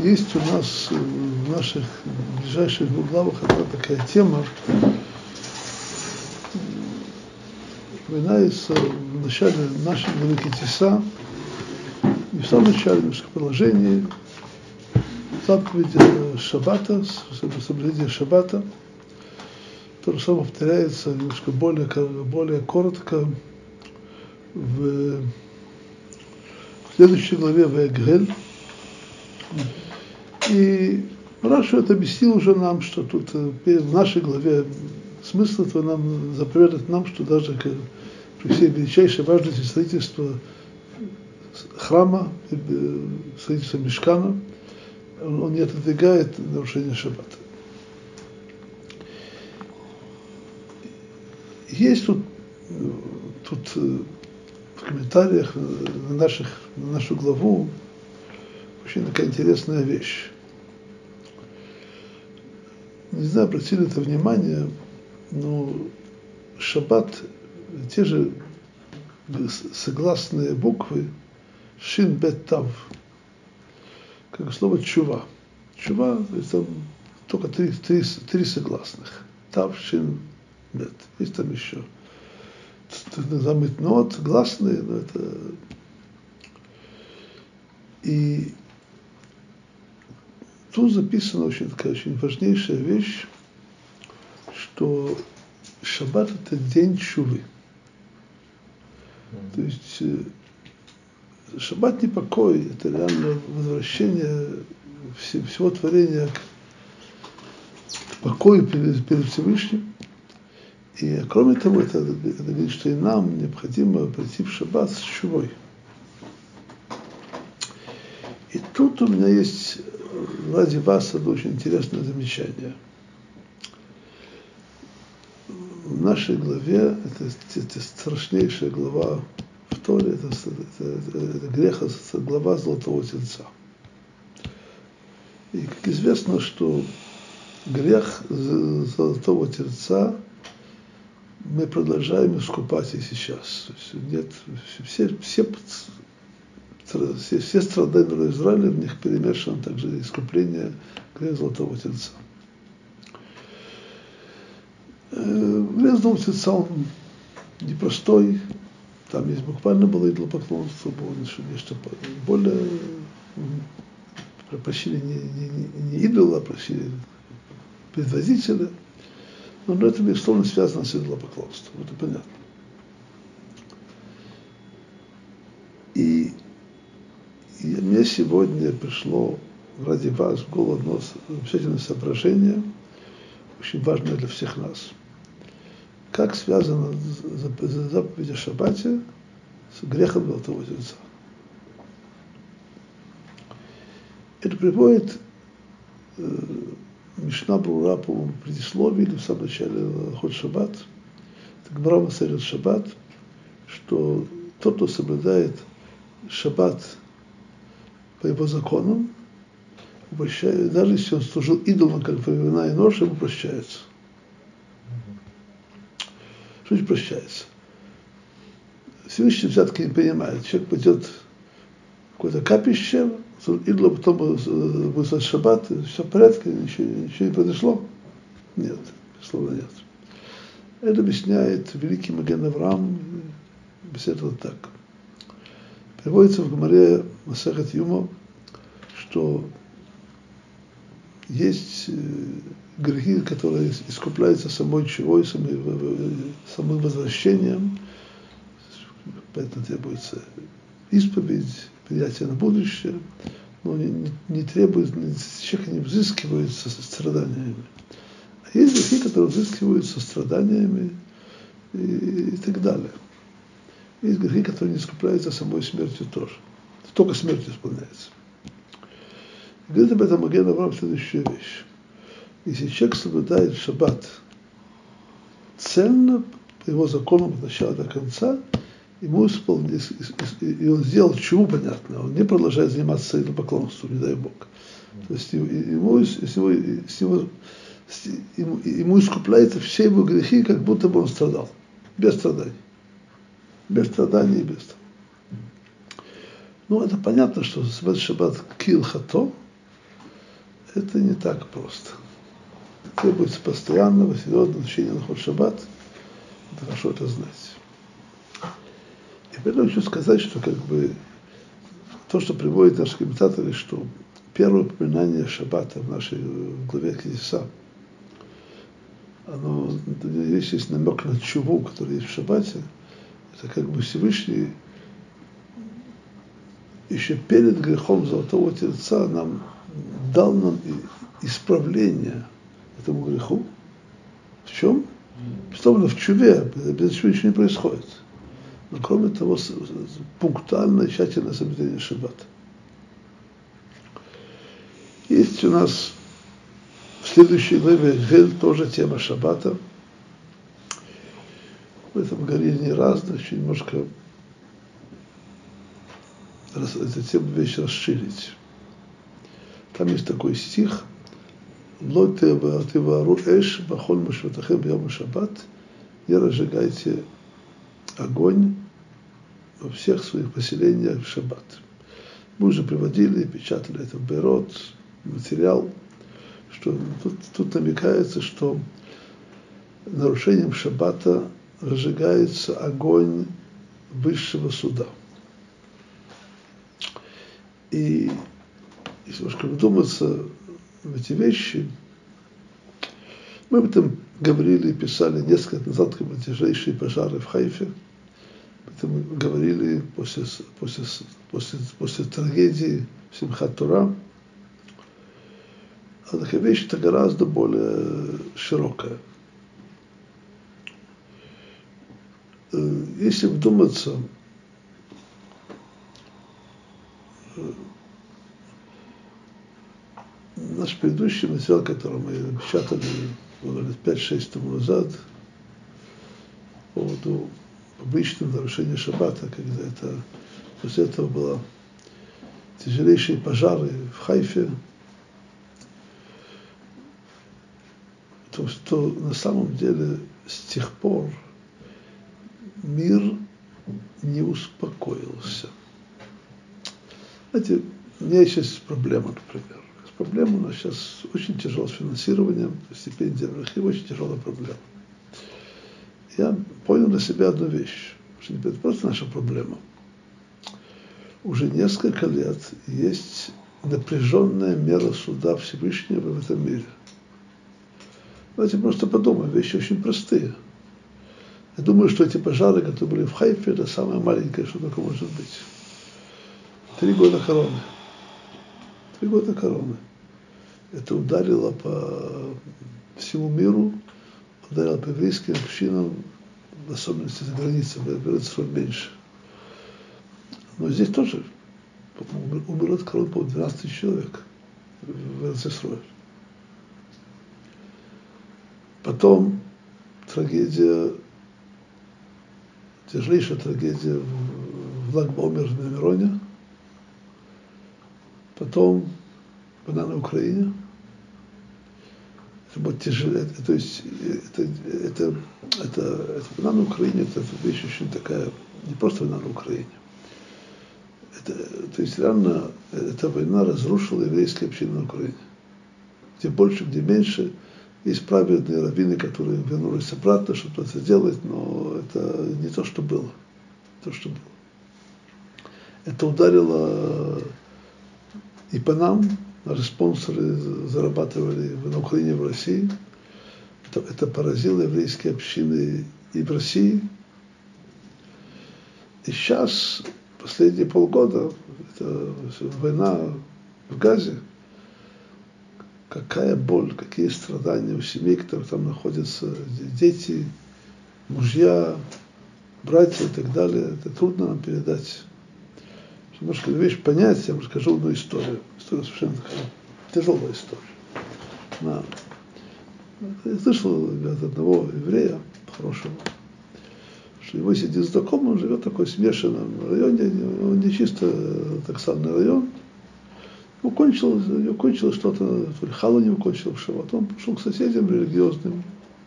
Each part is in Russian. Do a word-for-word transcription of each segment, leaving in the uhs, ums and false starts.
есть у нас в наших ближайших двух главах одна такая тема, упоминается в начале нашей главы Ки-Тиса, не в самом начале, немножко в продолжении, заповеди Шаббата, соблюдение Шаббата, то же самое повторяется немножко более, более коротко в следующей главе Ваегель. И Раши это объяснил уже нам, что тут в нашей главе смысл этого нам заповедует нам, что даже при всей величайшей важности строительства храма, строительства мишкана, он не отодвигает нарушение шаббата. Есть тут, тут в комментариях на, наших, на нашу главу очень такая интересная вещь. Не знаю, обратили это внимание, но шаббат, те же согласные буквы шин, бет, тав, как слово чува. Чува, это только три, три, три согласных. Тав, шин, бет. Есть там еще замытнот, гласные, но это... И тут записана очень такая очень важнейшая вещь, что шаббат – это день чувы. То есть шаббат не покой, это реально возвращение всего творения к покою перед, перед Всевышним. И кроме того, это, это говорит, что и нам необходимо прийти в шаббат с чувой. И тут у меня есть ради вас одно очень интересное замечание. В нашей главе, это, это страшнейшая глава в Торе, это, это, это, это грех, это глава Золотого Тельца. И как известно, что грех Золотого Тельца мы продолжаем искупать и сейчас. То есть нет, все, все, все, все страдания народа Израиля, в них перемешано также искупление греха Золотого Тельца. Грех Золотого Тельца, он непростой, там есть буквально было идолопоклонство, было нечто более, просили не, не, не идола, а просили предводителя. Но это, безусловно, связано с идолопоклонством, это понятно. И, и мне сегодня пришло ради вас в голову одно замечательное соображение, очень важное для всех нас. Как связано заповедь о Шаббате с грехом Золотого Тельца? Это приводит э, Мишна Брура, по-моему, в предисловии или в самом начале Ход Шаббат, Гмара Масехет Шаббат, что тот, кто соблюдает Шаббат по его законам, прощает, даже если он служил идолом, как во времена Еноша, ему прощается. Что значит прощается? Всевышний взятки не понимает. Человек пойдет в какое-то капище, идола, потом будет слать шаббат, все в порядке, ничего, ничего не произошло? Нет, безусловно, нет. Это объясняет великий Маген Авраам, беседует так. Приводится в Гемаре Масехет Юмо, что есть грехи, которые искупляются самой чувой, самым, самым возвращением, поэтому требуется исповедь, принятие на будущее, но не, не, не требует, человек не взыскивается со страданиями. А есть грехи, которые взыскиваются со страданиями и, и так далее. Есть грехи, которые не искупляются самой смертью тоже. Только смертью исполняется. И говорит об этом Маген Авраам следующую вещь. Если человек соблюдает шаббат цельно, по его законам от начала до конца, ему исполнил, и он сделал чуву, понятно, он не продолжает заниматься идолопоклонством, не дай Бог. То есть ему, ему, ему, ему, ему искупляются все его грехи, как будто бы он страдал. Без страданий. Без страданий и без того. Ну, это понятно, что шаббат кил хато, это не так просто. Требуется постоянного, серьезного изучения Алахот Шаббат. Это хорошо это знать. И поэтому хочу сказать, что как бы то, что приводят наши комментаторы, что первое упоминание Шаббата в нашей главе Кнеса, оно, здесь есть намек на тшуву, который есть в Шаббате, это как бы Всевышний еще перед грехом Золотого Тельца нам дал нам исправление этому греху. В чем? Представлено в чуве, без чего ничего не происходит. Но кроме того, пунктуальное, тщательное соблюдение Шаббата. Есть у нас в следующей главе Гель тоже тема Шаббата. В этом говорили не раз, но еще немножко эту тему вещь расширить. Там есть такой стих: «Ло тевару эш бахоль мишватахем бьем шаббат», не разжигайте огонь во всех своих поселениях в шаббат. Мы уже приводили, печатали это в Бейрот, материал, что тут, тут намекается, что нарушением шаббата разжигается огонь высшего суда. И если немножко вдуматься в эти вещи, мы об этом говорили и писали несколько лет назад, когда тяжелейшие пожары в Хайфе. Об этом говорили после, после, после, после трагедии Симхат Тора. А такая вещь это гораздо более широкая. Если вдуматься, наш предыдущий материал, который мы печатали лет пять-шесть тому назад, по поводу обычного нарушения шаббата, когда это после этого было тяжелейшие пожары в Хайфе, то, что на самом деле с тех пор мир не успокоился. Знаете, у меня есть проблема, например. Проблема у нас сейчас очень тяжело с финансированием, стипендия в Рахи, очень тяжелая проблема. Я понял для себя одну вещь, что это просто наша проблема. Уже несколько лет есть напряженная мера суда Всевышнего в этом мире. Давайте просто подумаем, вещи очень простые. Я думаю, что эти пожары, которые были в Хайфе, это самое маленькое, что только может быть. Три года короны. Три года короны. Это ударило по всему миру, ударило по еврейским общинам, в особенности за границей, в Израиле меньше. Но здесь тоже умерло от короны, по-моему, двенадцать тысяч человек в Израиле. Потом трагедия, тяжелейшая трагедия в Лаг Баомер в Мироне. Потом война на Украине. Это будет тяжелее. То есть это, это, это, это война на Украине, это, это вещь очень такая, не просто война на Украине. Это, то есть реально эта война разрушила еврейские общины на Украине. Где больше, где меньше. Есть праведные раввины, которые вернулись обратно, что-то это делать, но это не то, что было. То, что было. Это ударило и по нам. Наши спонсоры зарабатывали на Украине, в России. Это, это поразило еврейские общины и в России. И сейчас, последние полгода, это война в Газе, какая боль, какие страдания у семей, которые там находятся, дети, мужья, братья и так далее. Это трудно нам передать. Немножко вещь понять, я вам расскажу одну историю. История совершенно такая тяжелая история. На, я слышал от одного еврея хорошего, что его сидит знакомый, он живет в такой смешанном районе, он не чисто таксальный район. Укончилось, укончилось что-то, то ли халу не укончил, шават. Он пошел к соседям религиозным.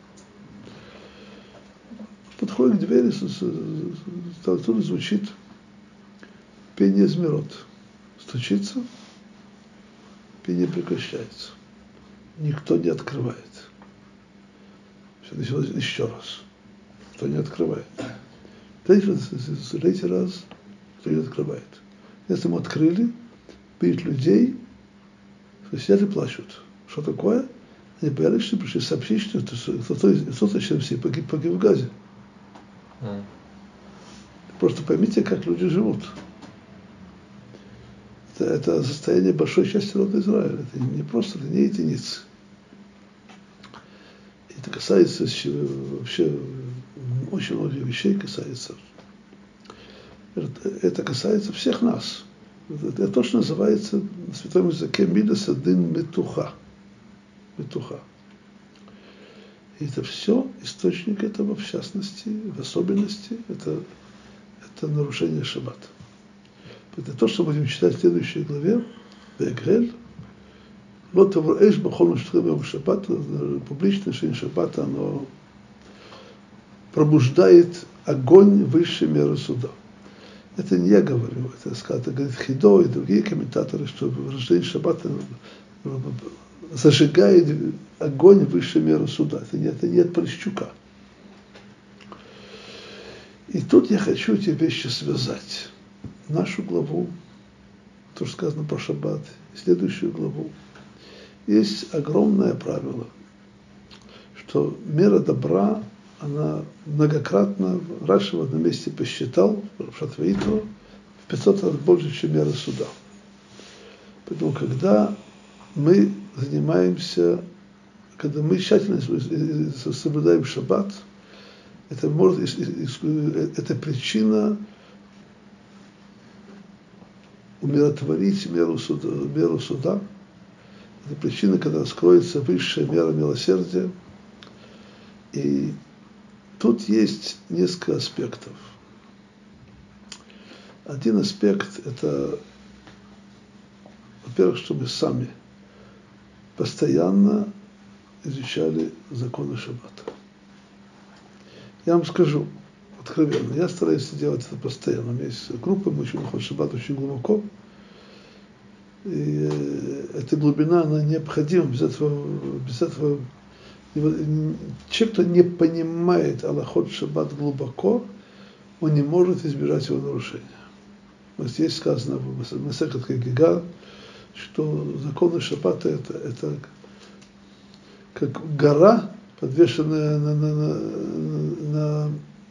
Подходит к двери, оттуда звучит пение змирот. Стучится. пение прекращается. Никто не открывает. Все началось еще раз. Никто не открывает. Третий, третий раз никто не открывает. Если мы открыли, видят людей, сидят и плачут. Что такое? Они боялись, что пришли сообщить, что кто-то через все погиб, погиб в Газе. Mm. Просто поймите, как люди живут. Это, это состояние большой части народа Израиля. Это не просто, это не единицы. Это касается вообще очень многих вещей касается. Это, это касается всех нас. Это, это то, что называется на святом языке мидас адин метуха. Метуха. И это все источник этого, в частности, в особенности, это, это нарушение шаббата. Это то, что будем читать в следующей главе, Ваегель. Вот эш бахол штребем шаббат, публичное решение шаббата, оно пробуждает огонь высшей меры суда. Это не я говорю, это сказано, говорит Хидо и другие комментаторы, что рождение шаббата зажигает огонь высшей меры суда. Это не, это не от Полищука. И тут я хочу эти вещи связать. Нашу главу, то, что сказано про шаббат, и следующую главу. Есть огромное правило, что мера добра, она многократно, Раши в одном месте посчитал, в Шатваитро, в пятьсот раз больше, чем мера суда. Поэтому, когда мы занимаемся, когда мы тщательно соблюдаем шаббат, это, может, это причина умиротворить меру суда, меру суда. Это причина, когда скроется высшая мера милосердия. И тут есть несколько аспектов. Один аспект – это, во-первых, что мы сами постоянно изучали законы шаббата. Я вам скажу откровенно, я стараюсь делать это постоянно. У меня есть группа, мы учим ход шаббат очень глубоко. И эта глубина, она необходима. Без этого, без этого человек, кто не понимает алахот шаббат глубоко, он не может избежать его нарушения. Вот здесь сказано в Масехет Хагига, что законы шаббата это, это как гора, подвешенная на, на, на, на,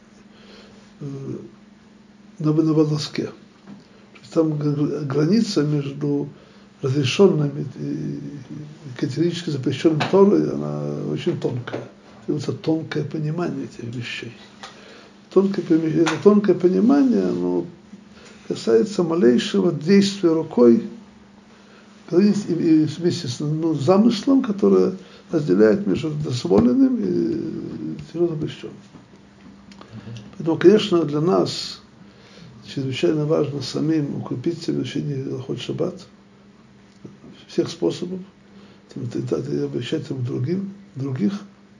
на, на волоске. Там граница между разрешенными и категорически запрещенной Торой, она очень тонкая. Это тонкое понимание этих вещей. Тонкое, это тонкое понимание, оно касается малейшего действия рукой и вместе с ну, замыслом, которое разделяет между дозволенным и запрещенным. Поэтому, конечно, для нас чрезвычайно важно самим укрепить себя в учении алахот шаббат всех способов, и обращать к другим, других.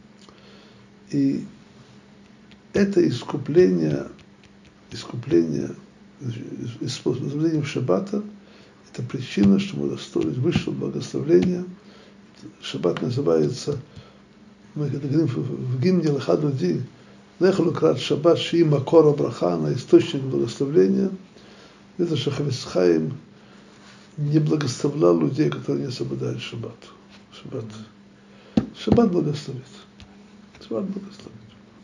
И это искупление, искупление исполнением шаббата, это причина, что мы достоились высшего благословения. Шаббат называется, мы когда говорим в гимне Леха Доди, Леха Лукрат Шаббат Шии Макора Браха, на источник благословения. Это что Хафец Хаим не благословлял людей, которые не соблюдают шаббат. Шаббат. Шаббат благословит. Шаббат благословит.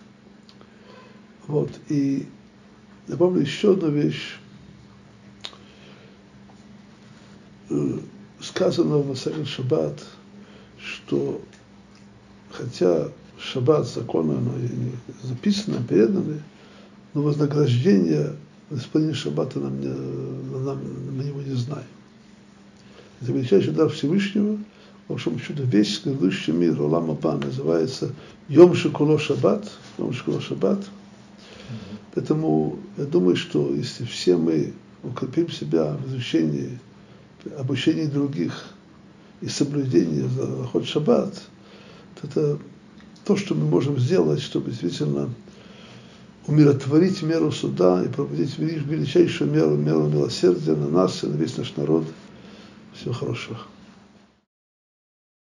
Вот. И добавлю еще одну вещь. Сказано в Масехет Шаббат, что хотя шаббат, законы, оно не записано, передано, но вознаграждение исполнения шаббата нам, не, нам, мы его не знаем. Это величайший дар Всевышнего, в общем, чудо весь грядущий мир, Олам Аба, называется Йом Шекуло Шаббат, Йом Шекуло Шаббат. Поэтому я думаю, что если все мы укрепим себя в изучении, обучении других и соблюдении алахот шаббат, то это то, что мы можем сделать, чтобы действительно умиротворить меру суда и проводить величайшую меру, меру милосердия на нас и на весь наш народ. Всего хорошего.